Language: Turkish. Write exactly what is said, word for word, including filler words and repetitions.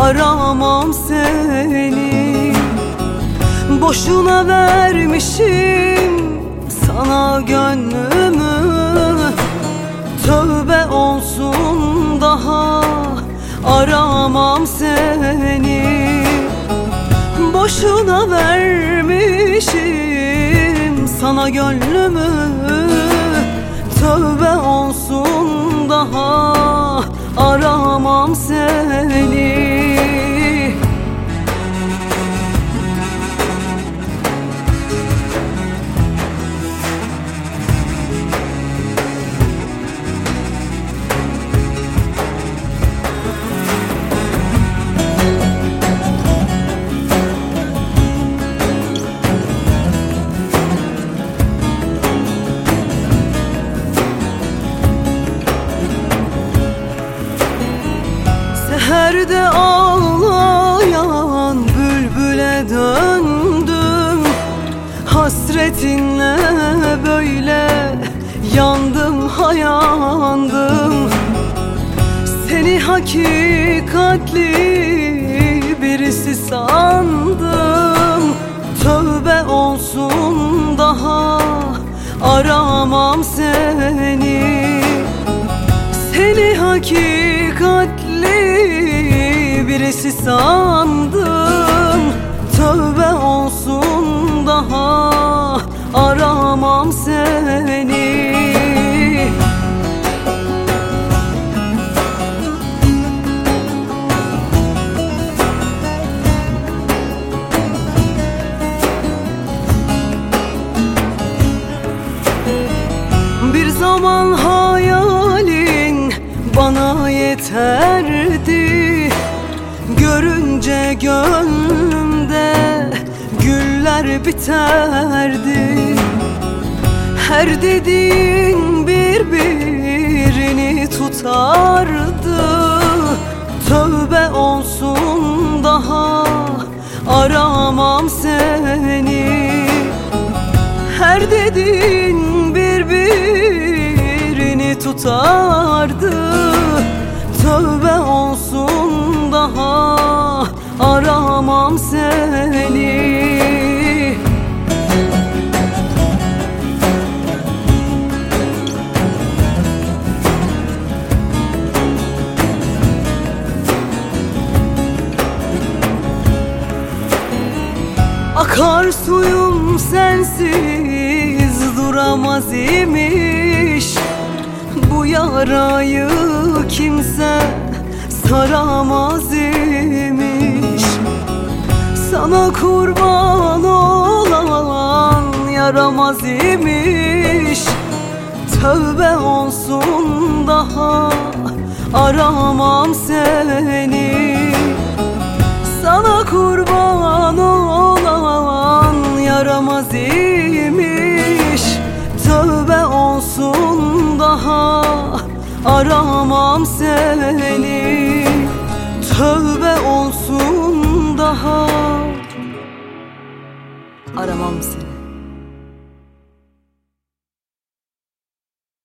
aramam seni. Boşuna vermişim sana gönlümü, tövbe olsun daha aramam seni. Boşuna vermişim sana gönlümü, tövbe olsun daha aramam seni. Seherde ağlayan bülbüle döndüm, hasretinle böyle yandım hayandım. Seni hakikatli birisi sandım, tövbe olsun daha aramam seni. Seni hakikatli birisi sandım, tövbe olsun daha aramam seni. Bir zaman hayalin bana yeterdi, görünce gönlümde güller biterdi. Her dediğin birbirini tutardı, tövbe olsun daha aramam seni. Her dediğin birbirini tutardı, tövbe olsun daha aramam seni. Akar suyum sensiz duramaz imiş, bu yarayı kimse saramaz imiş. Sana kurban olan yaramaz imiş, tövbe olsun daha aramam seni. Sana kurban olan yaramaz imiş, tövbe olsun daha aramam seni. Tövbe olsun daha aramam seni.